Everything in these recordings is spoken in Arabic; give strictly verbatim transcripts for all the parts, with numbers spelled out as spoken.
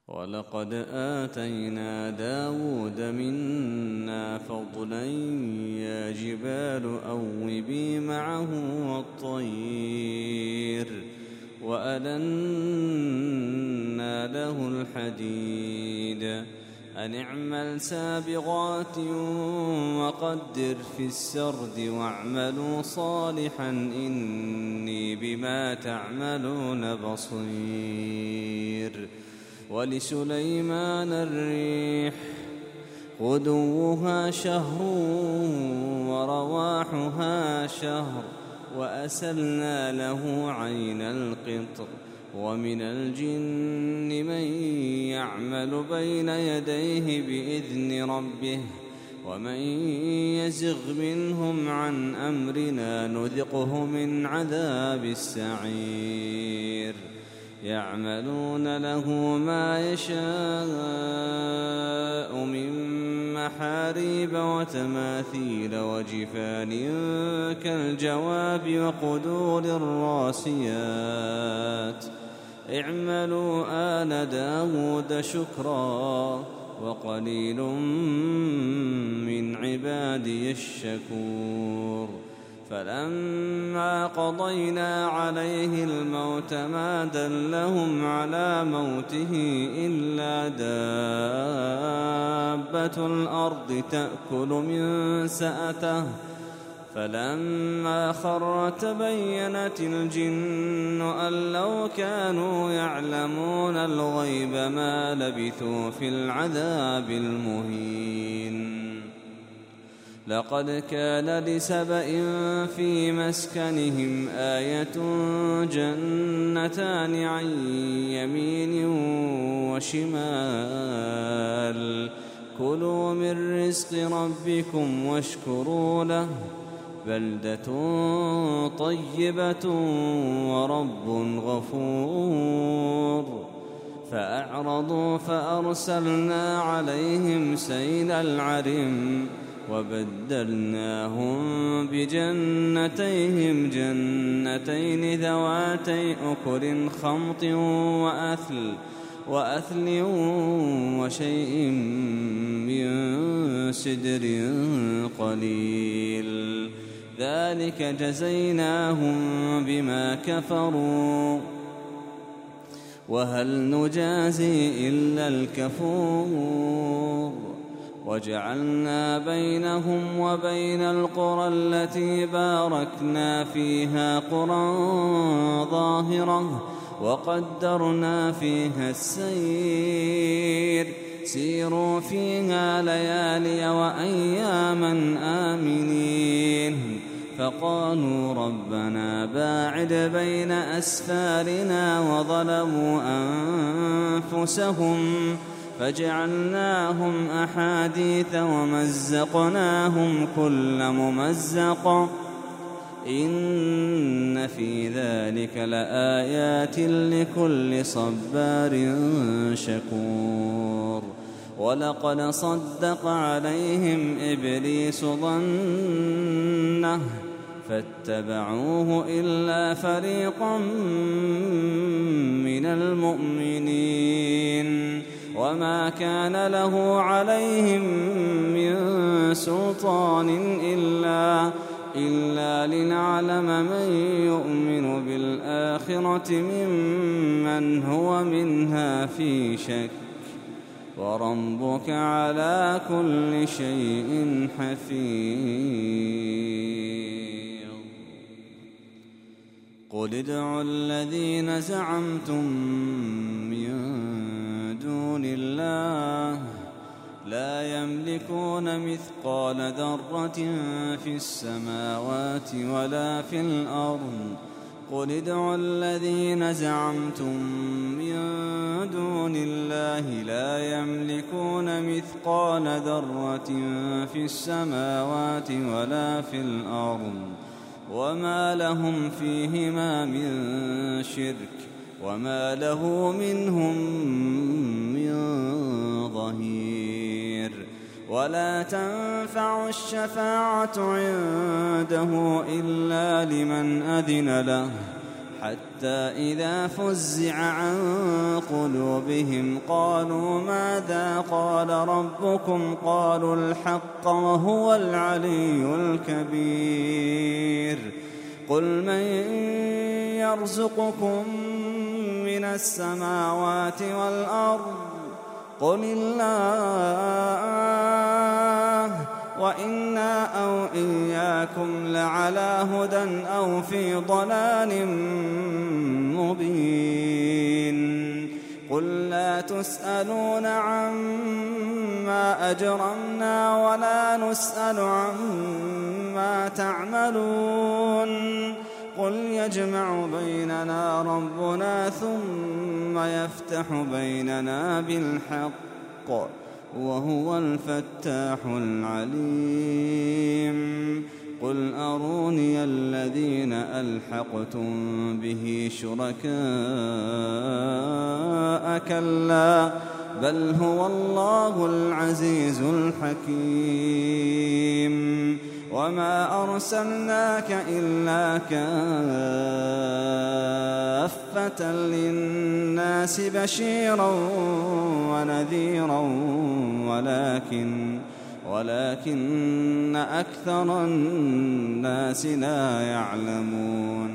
ولقد آتينا داود منا فضلا يا جبال أوبي معه والطير وألنا له الحديد أن اعمل سابغات وقدر في السرد واعملوا صالحا إني بما تعملون بصير. ولسليمان الريح غدوها شهر ورواحها شهر وأسلنا له عين القطر ومن الجن من يعمل بين يديه بإذن ربه ومن يزغ منهم عن أمرنا نذقه من عذاب السعير. يعملون له ما يشاء من محاريب وتماثيل وجفان كالجواب وقدور الراسيات اعملوا آل داود شكرا وقليل من عبادي الشكور. فلما قضينا عليه الموت ما دلهم على موته إلا دابة الأرض تأكل من سأته فلما خر تبينت الجن أن لو كانوا يعلمون الغيب ما لبثوا في العذاب المهين. لقد كان لسبإ في مسكنهم آية جنتان عن يمين وشمال كلوا من رزق ربكم واشكروا له بلدة طيبة ورب غفور. فأعرضوا فأرسلنا عليهم سيل العرم وبدلناهم بجنتيهم جنتين ذواتي أكل خمط وأثل وأثل وشيء من سدر قليل ذلك جزيناهم بما كفروا وهل نجازي إلا الكفور. وجعلنا بينهم وبين القرى التي باركنا فيها قرى ظاهرة وقدرنا فيها السير سيروا فيها ليالي وأياما آمنين. فقالوا ربنا باعد بين أسفارنا وظلموا أنفسهم فجعلناهم أحاديث ومزقناهم كل ممزق إن في ذلك لآيات لكل صبار شكور. ولقد صدق عليهم إبليس ظنه فاتبعوه إلا فريقا من المؤمنين وما كان له عليهم من سلطان إلا, إلا لنعلم من يؤمن بالآخرة ممن هو منها في شك وربك على كل شيء حفيظ. قل ادعوا الذين زعمتم من دون الله لا يملكون مثقال ذرة في السماوات ولا في الأرض. قل ادعوا الذين زعمتم من دون الله لا يملكون مثقال ذرة في السماوات ولا في الأرض وما لهم فيهما من شرك وما له منهم من ظهير. ولا تنفع الشفاعة عنده إلا لمن أذن له حتى إذا فزع عن قلوبهم قالوا ماذا قال ربكم قالوا الحق وهو العلي الكبير قل من يرزقكم من السماوات والأرض قل الله وإنا أو إياكم لعلى هدى أو في ضلال مبين قل لا تسألون عما أجرمنا ولا نسأل عما تعملون قل يجمع بيننا ربنا ثم يفتح بيننا بالحق وهو الفتاح العليم قل أروني الذين ألحقتم به شركاء كلا بل هو الله العزيز الحكيم وما أرسلناك إلا كافة للناس بشيرا ونذيرا ولكن ولكن أكثر الناس لا يعلمون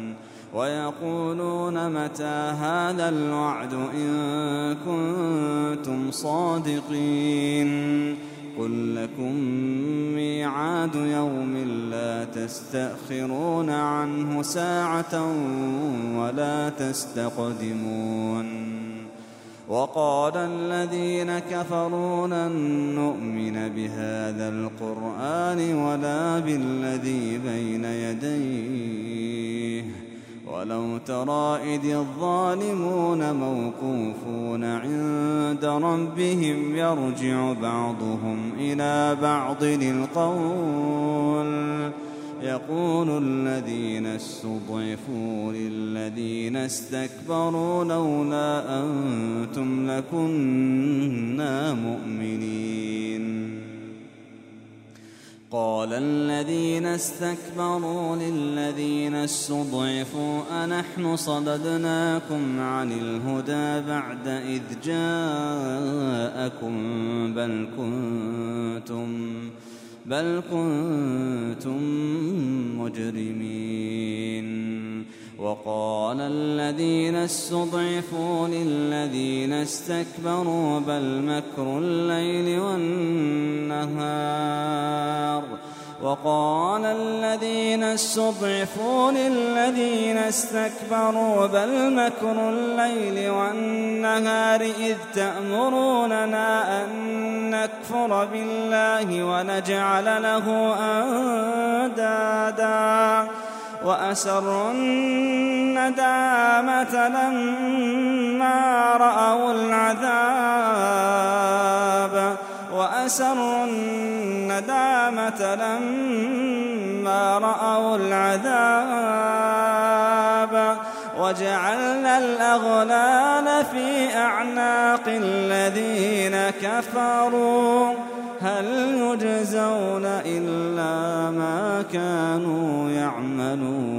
ويقولون متى هذا الوعد إن كنتم صادقين قل لكم ميعاد يوم لا تستأخرون عنه ساعة ولا تستقدمون وقال الذين كفروا لن نؤمن بهذا القرآن ولا بالذي بين يديه ولو ترى إذ الظالمون موقوفون عند ربهم يرجع بعضهم إلى بعض القول يقول الذين استضعفوا للذين استكبروا لولا أنتم لكنا مؤمنين قال الذين استكبروا للذين استضعفوا أنحن صددناكم عن الهدى بعد إذ جاءكم بل كنتم بل كنتم مجرمين وقال الذين استضعفوا للذين استكبروا بل مكر الليل والنهار وقال الذين استضعفوا للذين استكبروا بل مكر الليل والنهار إذ تأمروننا أن نكفر بالله ونجعل له أندادا وأسروا الندامة لما رأوا العذاب وأسروا الندامة لما رأوا العذاب وجعلنا الأغلال في أعناق الذين كفروا هل يجزون إلا ما كانوا يعملون